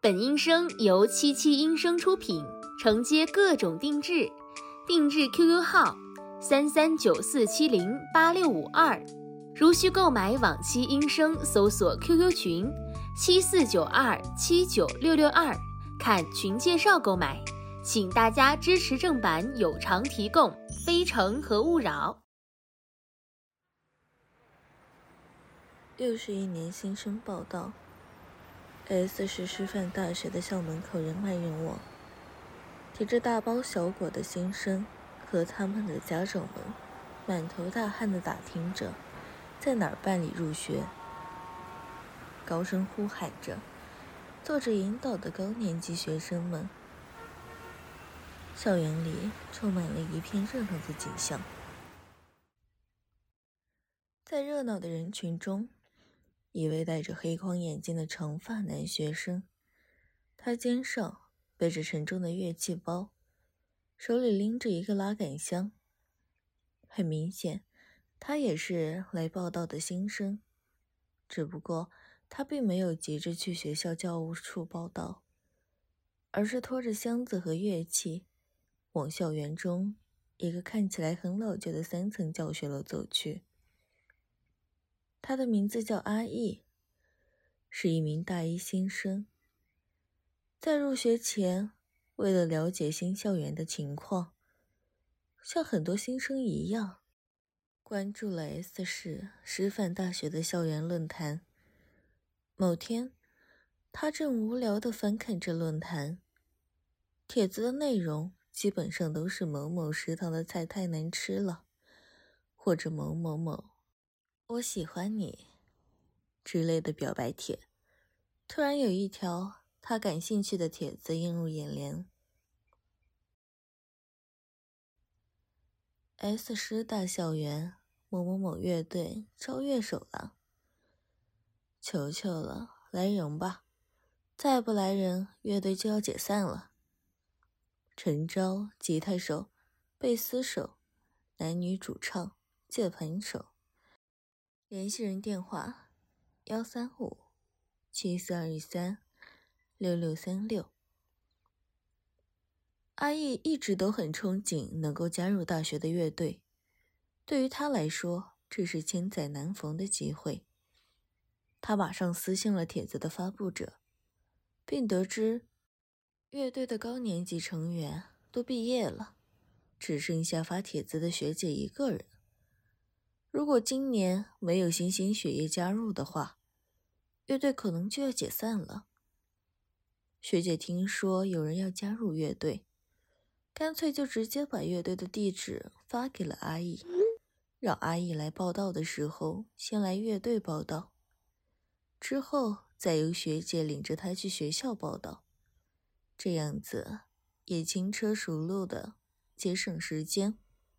本音声由77音声出品，承接各种定制，定制 QQ 号3394708652，如需购买往期音声，搜索 QQ 群7492796662，看群介绍购买。请大家支持正版有偿提供，非诚和勿扰。 又是一年新生报到。S 市师范大学的校门口人来人往，提着大包小裹的新生和他们的家长们满头大汗地打听着在哪儿办理入学，高声呼喊着，做着引导的高年级学生们。校园里充满了一片热闹的景象。在热闹的人群中，一位戴着黑框眼镜的长发男学生，他肩上背着沉重的乐器包，手里拎着一个拉杆箱。很明显，他也是来报到的新生，只不过他并没有急着去学校教务处报到，而是拖着箱子和乐器往校园中一个看起来很老旧的3层教学楼走去。他的名字叫阿义，是一名大一新生。在入学前，为了了解新校园的情况，像很多新生一样，关注了 S 市师范大学的校园论坛。某天，他正无聊地翻看着论坛，帖子的内容基本上都是某某食堂的菜太难吃了，或者某某某我喜欢你之类的表白帖。突然有一条他感兴趣的帖子映入眼帘。S 师大校园某某某乐队招乐手了，求求了，来人吧，再不来人，乐队就要解散了。陈昭吉他手、贝斯手、男女主唱、键盘手。联系人电话135-7423-6636。阿义一直都很憧憬能够加入大学的乐队，对于他来说，这是千载难逢的机会。他马上私信了帖子的发布者，并得知乐队的高年级成员都毕业了，只剩下发帖子的学姐一个人。如果今年没有新兴血液加入的话，乐队可能就要解散了。学姐听说有人要加入乐队，干脆就直接把乐队的地址发给了阿义，让阿义来报到的时候先来乐队报到，之后再由学姐领着他去学校报到，这样子也轻车熟路的节省时间。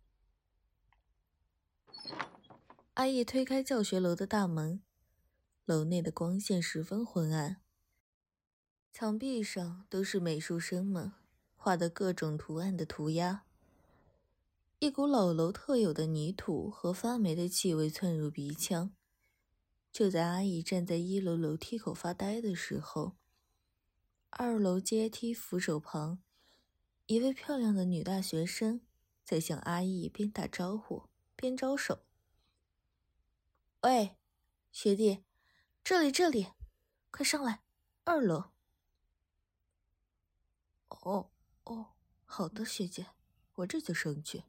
阿义推开教学楼的大门，楼内的光线十分昏暗，墙壁上都是美术生们画的各种图案的涂鸦。一股老楼特有的泥土和发霉的气味窜入鼻腔。就在阿义站在1楼楼梯口发呆的时候，2楼阶梯扶手旁，一位漂亮的女大学生在向阿义边打招呼边招手。喂，学弟，这里，快上来，2楼。哦，好的，学姐，我这就上去。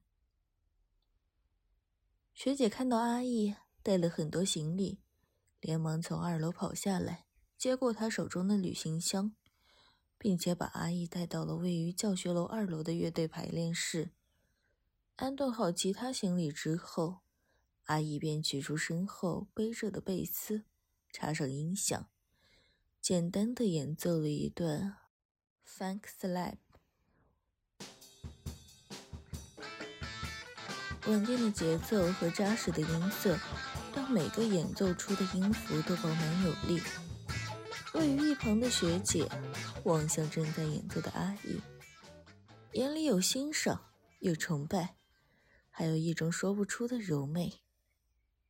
学姐看到阿义带了很多行李，连忙从2楼跑下来，接过他手中的旅行箱，并且把阿义带到了位于教学楼2楼的乐队排练室。安顿好其他行李之后，阿义便取出身后背着的贝斯，插上音响，简单的演奏了一段 Funk Slap。 稳定的节奏和扎实的音色让每个演奏出的音符都饱满有力。位于一旁的学姐望向正在演奏的阿义，眼里有欣赏，有崇拜，还有一种说不出的柔媚。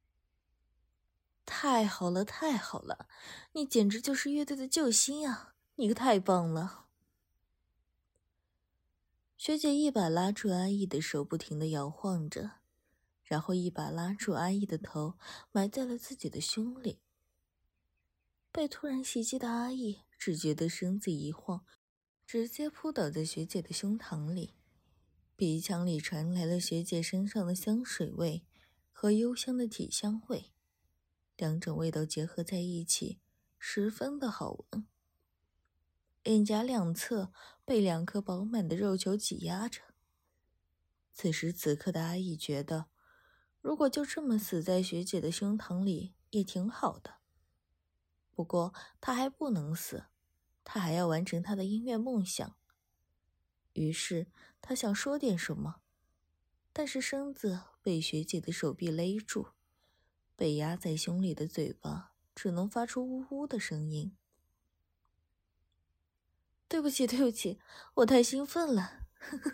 太好了，你简直就是乐队的救星啊！ 你可太棒了。学姐一把拉住阿义的手，不停地摇晃着，然后一把拉住阿义的头，埋在了自己的胸里。被突然袭击的阿义只觉得身子一晃，直接扑倒在学姐的胸膛里，鼻腔里传来了学姐身上的香水味和幽香的体香味，两种味道结合在一起，十分的好闻。脸颊两侧被2颗饱满的肉球挤压着。此时此刻的阿义觉得，如果就这么死在学姐的胸膛里也挺好的。不过他还不能死，他还要完成他的音乐梦想。于是他想说点什么，但是身子被学姐的手臂勒住，被压在胸里的嘴巴只能发出呜呜的声音。对不起，对不起，我太兴奋了。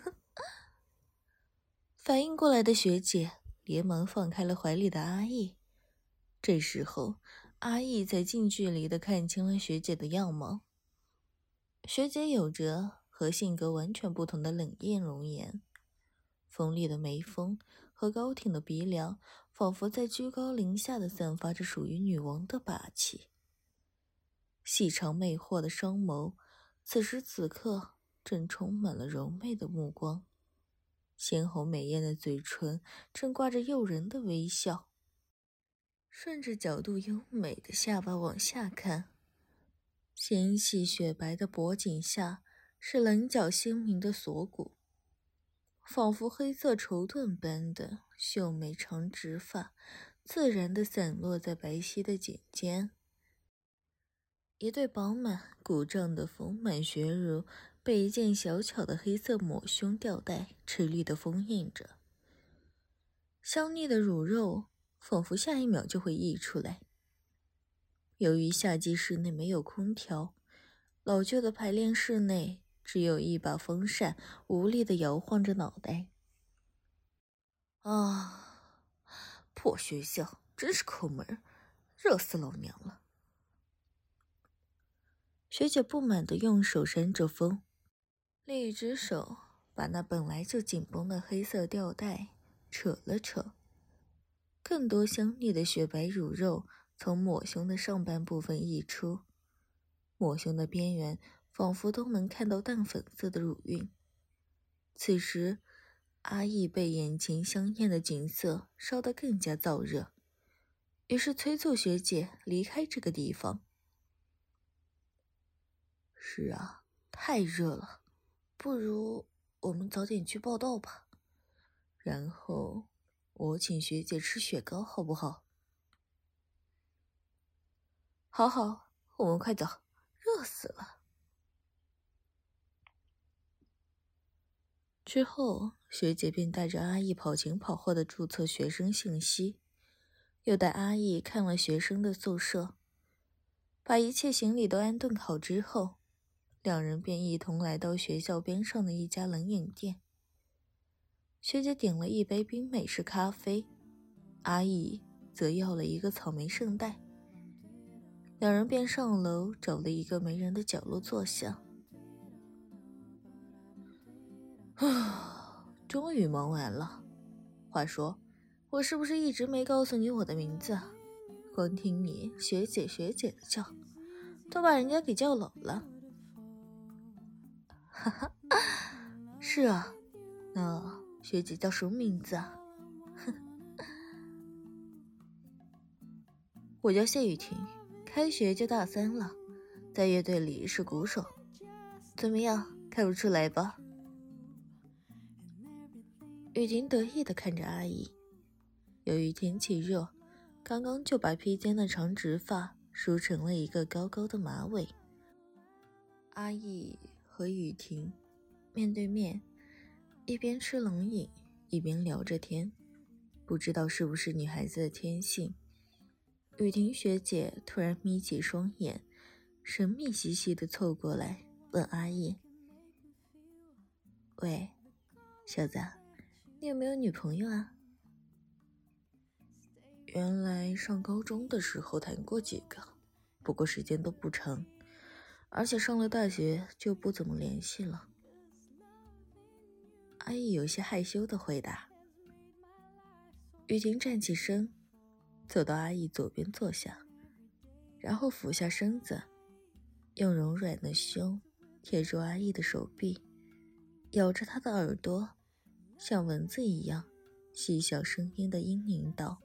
反应过来的学姐连忙放开了怀里的阿义。这时候，阿义才近距离地看清了学姐的样貌。学姐有着和性格完全不同的冷艳容颜，锋利的眉峰和高挺的鼻梁，仿佛在居高临下地散发着属于女王的霸气。细长魅惑的双眸，此时此刻正充满了柔媚的目光，鲜红美艳的嘴唇正挂着诱人的微笑。顺着角度优美的下巴往下看，纤细雪白的脖颈下是棱角鲜明的锁骨，仿佛黑色绸缎般的秀美长直发自然地散落在白皙的颈间。一对饱满鼓胀的丰满血乳被一件小巧的黑色抹胸吊带吃力地封印着，香腻的乳肉仿佛下一秒就会溢出来。由于夏季室内没有空调，老旧的排练室内只有一把风扇无力地摇晃着脑袋。啊，破学校真是抠门，热死老娘了。学姐不满地用手扇着风，另一只手把那本来就紧绷的黑色吊带扯了扯，更多香腻的雪白乳肉从抹胸的上半部分溢出，抹胸的边缘仿佛都能看到淡粉色的乳晕。此时阿义被眼前香艳的景色烧得更加燥热，于是催促学姐离开这个地方。是啊，太热了，不如我们早点去报到吧，然后我请学姐吃雪糕好不好？好好，我们快走，热死了。之后，学姐便带着阿义跑前跑后的注册学生信息，又带阿义看了学生的宿舍，把一切行李都安顿好之后，两人便一同来到学校边上的一家冷饮店。学姐点了一杯冰美式咖啡，阿义则要了一个草莓圣代。两人便上楼找了一个没人的角落坐下。终于忙完了。话说，我是不是一直没告诉你我的名字啊？光听你学姐学姐的叫，都把人家给叫老了。哈哈，是啊，那学姐叫什么名字啊？我叫谢雨婷，开学就大3了，在乐队里是鼓手。怎么样，看不出来吧？雨婷得意地看着阿姨。由于天气热，刚刚就把披肩的长直发梳成了一个高高的马尾。阿姨和雨婷面对面，一边吃冷饮一边聊着天。不知道是不是女孩子的天性，雨婷学姐突然眯起双眼，神秘兮兮地凑过来问阿姨：喂，小子，你有没有女朋友啊？原来上高中的时候谈过几个，不过时间都不长。 而且上了大学就不怎么联系了。阿姨有些害羞地回答。雨婷站起身，走到阿姨左边坐下，然后俯下身子，用柔软的胸贴住阿姨的手臂，咬着她的耳朵，像蚊子一样细小声音的嘤咛道：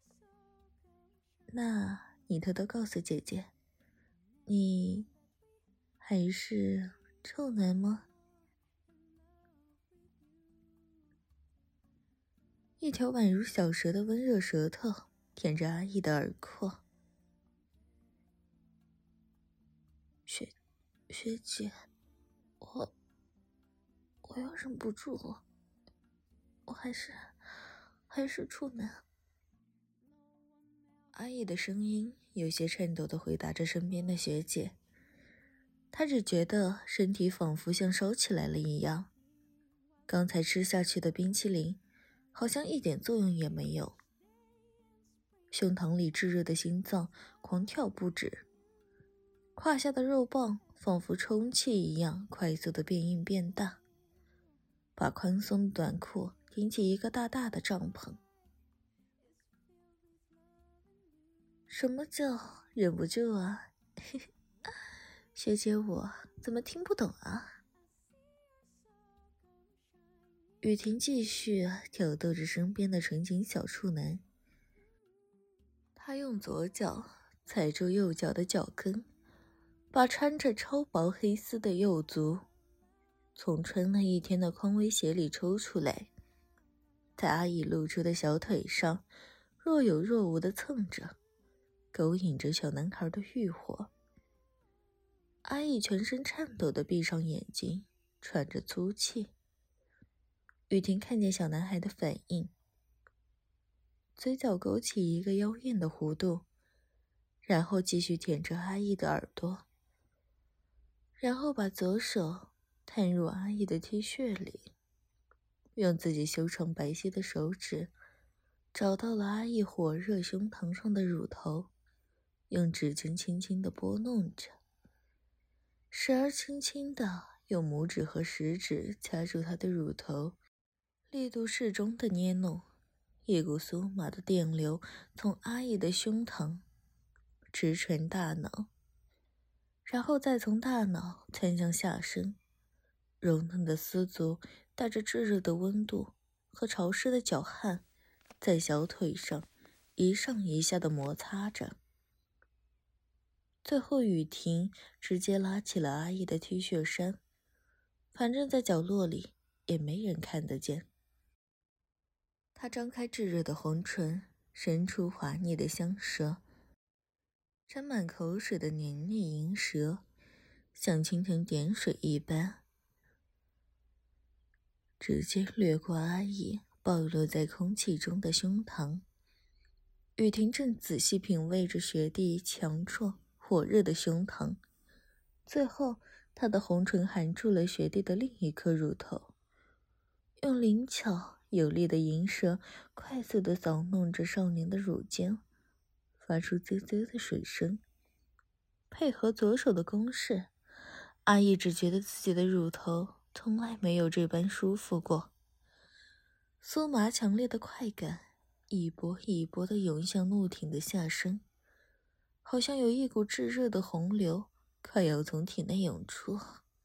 那你偷偷告诉姐姐，你还是臭男吗？一条宛如小蛇的温热舌头舔着阿姨的耳廓。学姐，我要忍不住了，我还是处男。阿姨的声音有些颤抖地回答着身边的学姐，她只觉得身体仿佛像烧起来了一样，刚才吃下去的冰淇淋好像一点作用也没有，胸膛里炙热的心脏狂跳不止，胯下的肉棒仿佛充气一样快速地变硬变大，把宽松的短裤顶起一个大大的帐篷。什么叫忍不住啊？学姐我怎么听不懂啊？雨婷继续挑逗着身边的纯情小处男，她用左脚踩住右脚的脚跟，把穿着超薄黑丝的右足从穿了一天的匡威鞋里抽出来，在阿姨露出的小腿上若有若无地蹭着，勾引着小男孩的欲火。阿姨全身颤抖地闭上眼睛，喘着粗气。雨婷看见小男孩的反应，嘴角勾起一个妖艳的弧度，然后继续舔着阿姨的耳朵，然后把左手探入阿姨的 T 恤里，用自己修长白皙的手指找到了阿姨火热胸膛上的乳头，用指尖轻轻地拨弄着，时而轻轻地用拇指和食指掐住她的乳头，力度适中的捏弄，一股酥麻的电流从阿姨的胸膛直传大脑，然后再从大脑窜向下身，柔嫩的丝足带着炙热的温度和潮湿的脚汗，在小腿上一上一下的摩擦着。最后雨婷直接拉起了阿姨的 T 恤衫，反正在角落里也没人看得见。她张开炙热的红唇，伸出滑腻的香舌，沾满口水的黏腻银舌像蜻蜓点水一般，直接掠过阿姨暴露在空气中的胸膛。雨婷正仔细品味着学弟强壮火热的胸膛，最后她的红唇含住了学弟的另一颗乳头，用灵巧有力的银舌快速地扫弄着少年的乳尖，发出啧啧的水声。配合左手的攻势，阿姨只觉得自己的乳头从来没有这般舒服过，酥麻强烈的快感一波一波地涌向怒挺的下身，好像有一股炙热的洪流快要从体内涌出。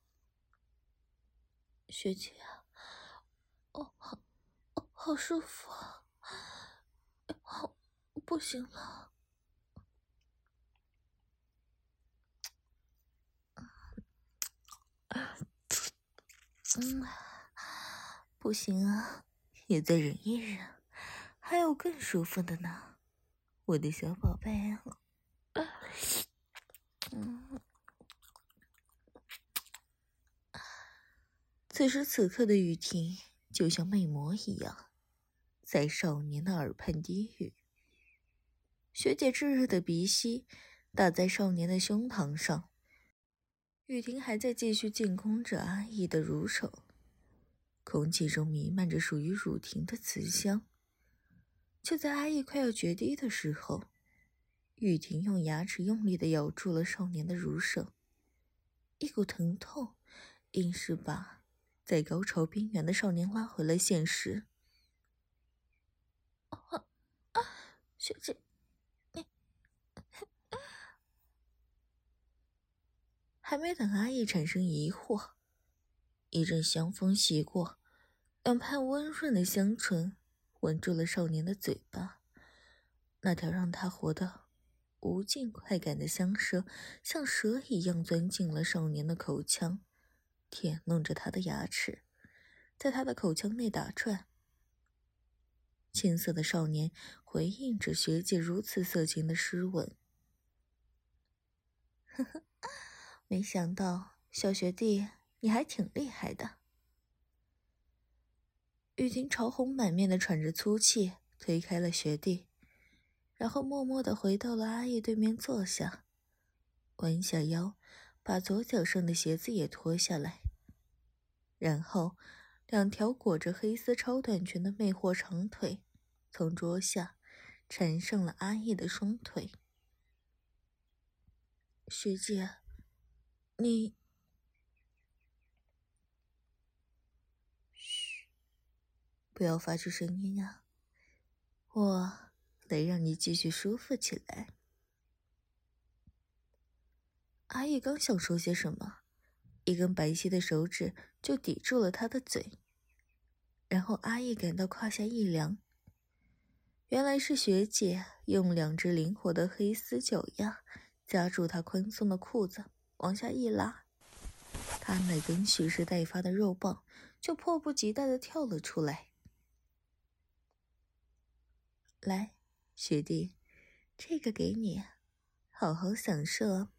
学姐，好舒服啊，不行了。不行啊，也再忍一忍，还有更舒服的呢，我的小宝贝啊。此时此刻的雨婷就像魅魔一样，在少年的耳畔低语。学姐炙热的鼻息打在少年的胸膛上，雨婷还在继续进攻着阿姨的乳手，空气中弥漫着属于乳婷的慈香。就在阿姨快要决堤的时候，雨婷用牙齿用力地咬住了少年的乳手， 一股疼痛硬是把在高潮边缘的少年拉回了现实。学姐，你……还没等阿义产生疑惑，一阵香风袭过，两排温润的香唇吻住了少年的嘴巴。那条让他活得无尽快感的香舌，像蛇一样钻进了少年的口腔，舔弄着他的牙齿，在他的口腔内打转。青涩的少年回应着学姐如此色情的湿吻。呵呵，没想到小学弟你还挺厉害的。雨婷潮红满面的喘着粗气，推开了学弟，然后默默地回到了阿义对面坐下，弯下腰，把左脚上的鞋子也脱下来，然后两条裹着黑丝超短裙的魅惑长腿从桌下缠上了阿义的双腿。学姐，你……嘘，不要发出声音啊，我得让你继续舒服起来。阿义刚想说些什么，一根白皙的手指就抵住了他的嘴，然后阿义感到胯下一凉，原来是学姐用两只灵活的黑丝脚丫夹住他宽松的裤子，往下一拉，他那根蓄势待发的肉棒就迫不及待地跳了出来。来，学弟，这个给你，好好享受啊。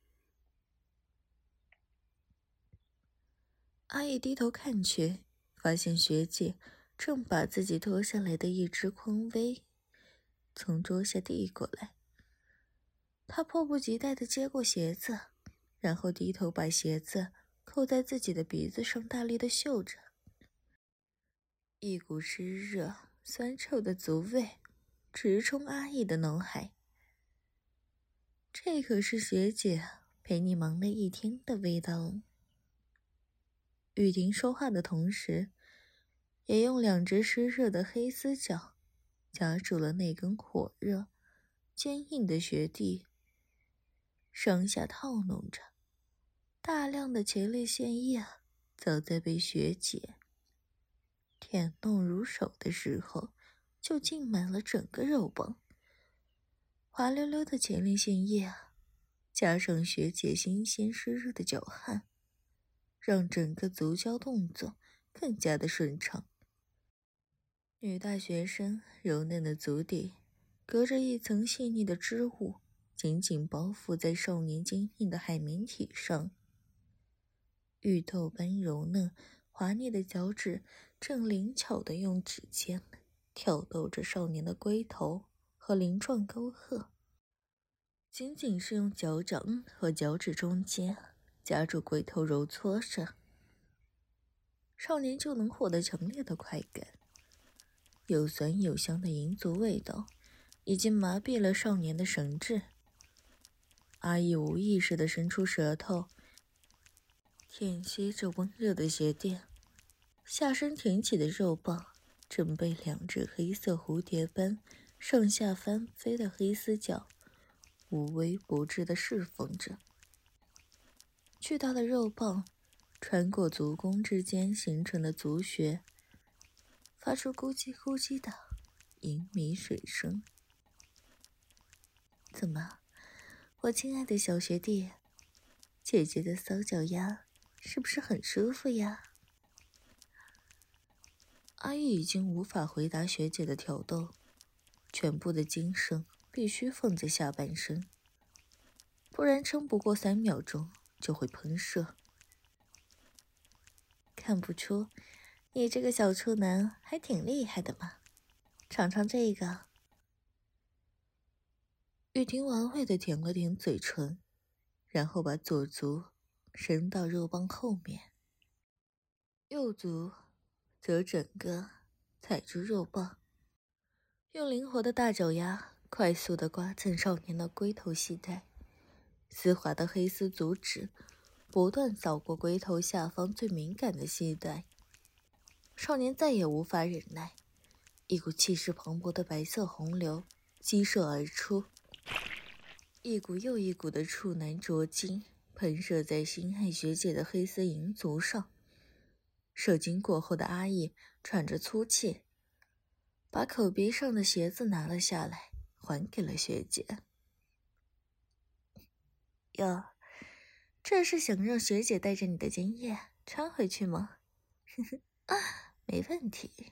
阿义低头看去，发现学姐正把自己脱下来的一只匡威从桌下递过来。他迫不及待地接过鞋子，然后低头把鞋子扣在自己的鼻子上，大力地嗅着。一股湿热酸臭的足味直冲阿义的脑海。这可是学姐陪你忙了一天的味道。雨婷说话的同时，也用两只湿热的黑丝脚夹住了那根火热坚硬的学弟，上下套弄着，大量的前列腺液早在被学姐舔弄入手的时候就浸满了整个肉棒。滑溜溜的前列腺液加上学姐新鲜湿热的脚汗，让整个足交动作更加的顺畅。女大学生柔嫩的足底隔着一层细腻的织物，紧紧包覆在少年坚硬的海绵体上。玉豆般柔嫩滑腻的脚趾正灵巧地用指尖挑逗着少年的龟头和鳞状沟壑，仅仅是用脚掌和脚趾中间夹住龟头揉搓着，少年就能获得强烈的快感。又酸又香的银足味道已经麻痹了少年的神智。阿义无意识地伸出舌头舔吸着温热的鞋垫，下身挺起的肉棒正被两只黑色蝴蝶般上下翻飞的黑丝脚无微不至地侍奉着。巨大的肉棒穿过足弓之间形成的足穴，发出咕叽咕叽的银米水声。怎么，我亲爱的小学弟，姐姐的骚脚丫是不是很舒服呀？阿义已经无法回答学姐的挑逗，全部的精神必须放在下半身，不然撑不过3秒钟就会喷射。看不出你这个小处男还挺厉害的嘛，尝尝这个。雨婷玩味地舔了舔嘴唇，然后把左足伸到肉棒后面，右足则整个踩住肉棒，用灵活的大脚丫快速地刮蹭少年的龟头系带，丝滑的黑丝足趾不断扫过龟头下方最敏感的系带。少年再也无法忍耐，一股气势磅礴的白色洪流激射而出，一股又一股的处男浊精喷射在心爱学姐的黑丝银足上。射精过后的阿义喘着粗气，把口鼻上的鞋子拿了下来，还给了学姐。哟，这是想让学姐带着你的精液穿回去吗？没问题。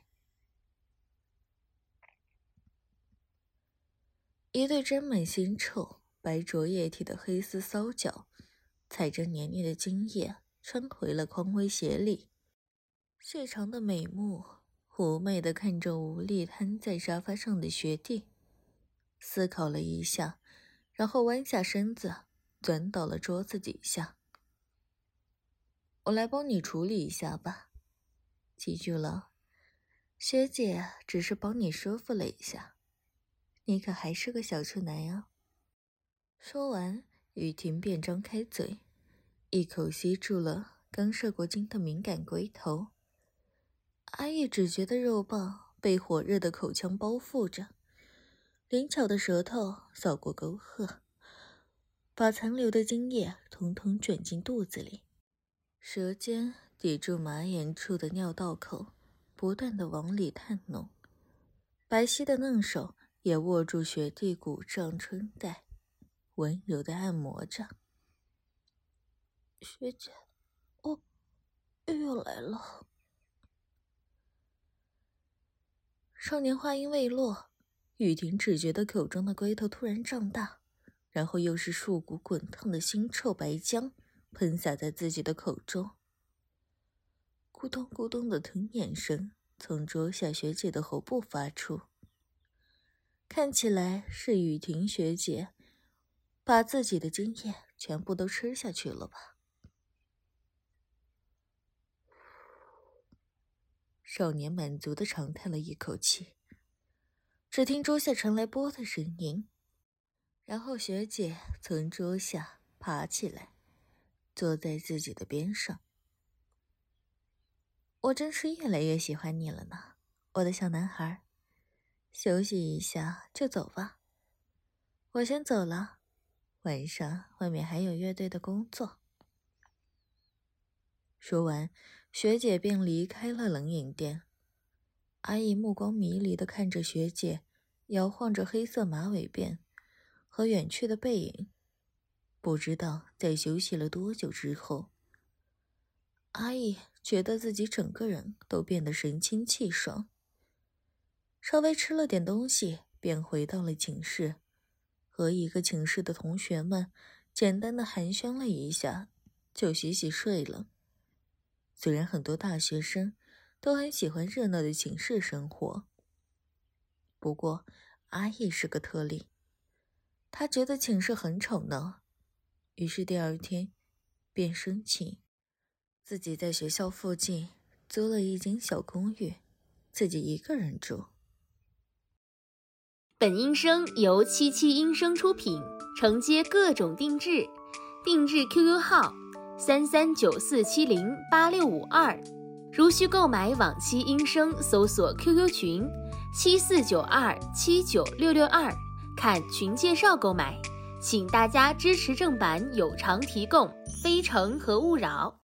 一对沾满腥臭、白浊液体的黑丝骚脚，踩着黏腻的精液穿回了匡威鞋里。细长的美目妩媚地看着无力瘫在沙发上的学弟，思考了一下，然后弯下身子钻到了桌子底下。我来帮你处理一下吧，记住了，学姐只是帮你舒服了一下，你可还是个小处男啊。说完，雨婷便张开嘴，一口吸住了刚射过精的敏感龟头。阿义只觉得肉棒被火热的口腔包覆着，灵巧的舌头扫过沟壑，把残留的精液统统卷进肚子里，舌尖抵住马眼处的尿道口，不断地往里探弄，白皙的嫩手也握住学弟骨上春带，温柔地按摩着。学姐，我又来了。少年话音未落，雨婷只觉得口中的龟头突然胀大，然后又是数股滚烫的腥臭白浆喷洒在自己的口中。咕咚咕咚的吞咽声从桌下学姐的喉部发出，看起来是雨婷学姐把自己的精液全部都吃下去了吧。少年满足地长叹了一口气，只听桌下传来啵的声音，然后学姐从桌下爬起来，坐在自己的边上。我真是越来越喜欢你了呢，我的小男孩。休息一下就走吧，我先走了，晚上外面还有乐队的工作。说完，学姐便离开了冷饮店。阿姨目光迷离地看着学姐摇晃着黑色马尾辫和远去的背影，不知道在休息了多久之后，阿姨觉得自己整个人都变得神清气爽，稍微吃了点东西便回到了寝室，和一个寝室的同学们简单的寒暄了一下，就洗洗睡了。虽然很多大学生都很喜欢热闹的寝室生活，不过阿义是个特例，他觉得寝室很吵闹，于是第二天便申请自己在学校附近租了一间小公寓，自己一个人住。 本音声由77音声出品，承接各种定制，定制 QQ 号3394708652，如需购买往期音声，搜索 QQ 群7492796662，看群介绍购买。请大家支持正版有偿提供，非诚和勿扰。